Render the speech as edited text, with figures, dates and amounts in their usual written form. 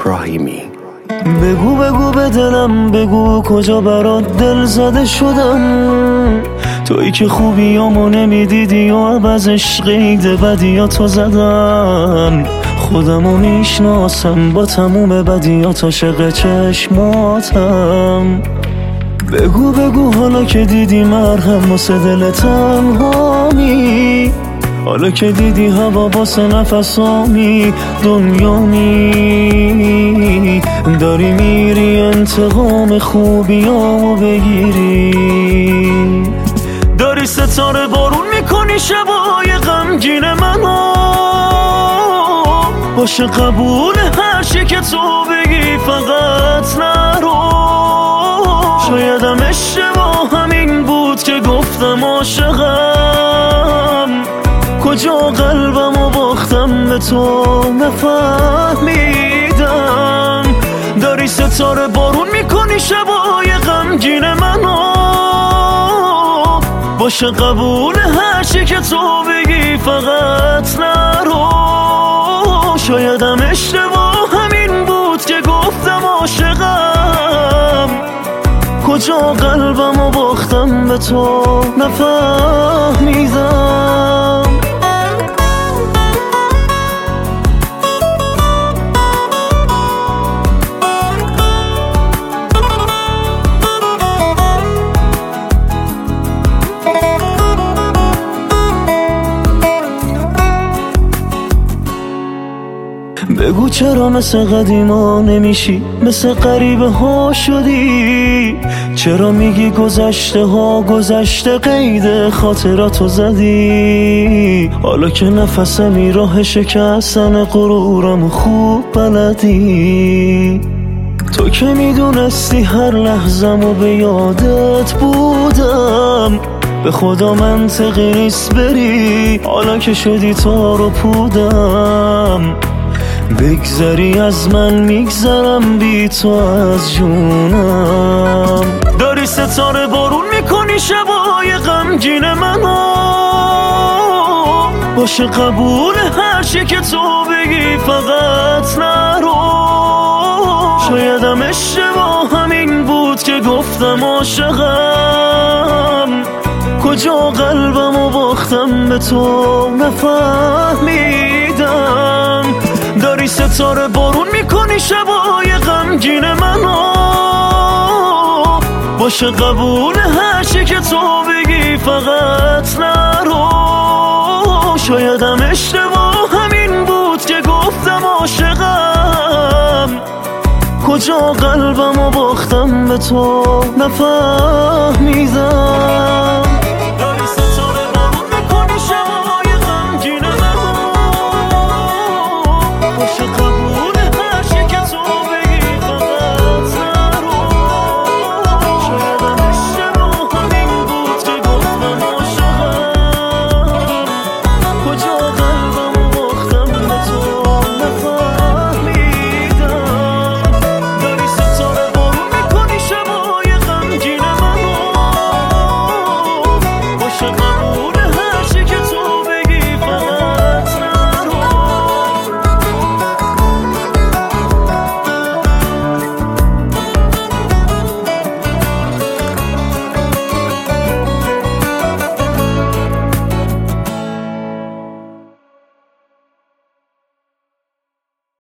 ابراهیمی. بگو بگو به دلم، بگو کجا برات دل زده شدم. تویی که خوبیامو نمیدیدی و عوضش قید بدیاتو زدم. خودمو میشناسم با تموم بدیات، عاشق چشماتم. بگو بگو حالا که دیدی مرهم واسه دل تنهامی، حالا که دیدی هوا واسه نفسامی دنیامی، داری میری انتقام خوبیامو بگیری. داری ستاره بارون میکنی شبای غمگین منو، باشه قبول هر چی که تو بگی، فقط نرو. شایدم اشتباه همین بود که گفتم عاشقم، کجا قلبمو باختم به تو نفهمیدم. داری ستاره بارون میکنی شبای غمگین منو، باشه قبول هر چی که تو بگی، فقط نرو. شایدم اشتباه همین بود که گفتم عاشقم، کجا قلبمو باختم به تو نفهمیدم. بگو چرا مثل قدیما نمیشی، مثل غریبه ها شدی؟ چرا میگی گذشته ها گذشته، قید خاطراتو زدی؟ حالا که نفسمی راه شکستن غرورم خوب بلدی. تو که میدونستی هر لحظه‌مو به یادت بودم، به خدا منطقی نیست بری حالا که شدی تار و پودم. بگذری از من میگذرم بی تو از جونم. داری ستاره بارون میکنی شبای غمگین منو، باشه قبول هر چی که تو بگی، فقط نرو. شایدم اشتباه همین بود که گفتم عاشقم، کجا قلبمو باختم به تو نفهمیدم. داری ستاره بارون میکنی شبای غمگین منو، باشه قبول هر چی که تو بگی، فقط نرو. شایدم اشتباه همین بود که گفتم عاشقم، کجا قلبمو باختم به تو نفهمیدم.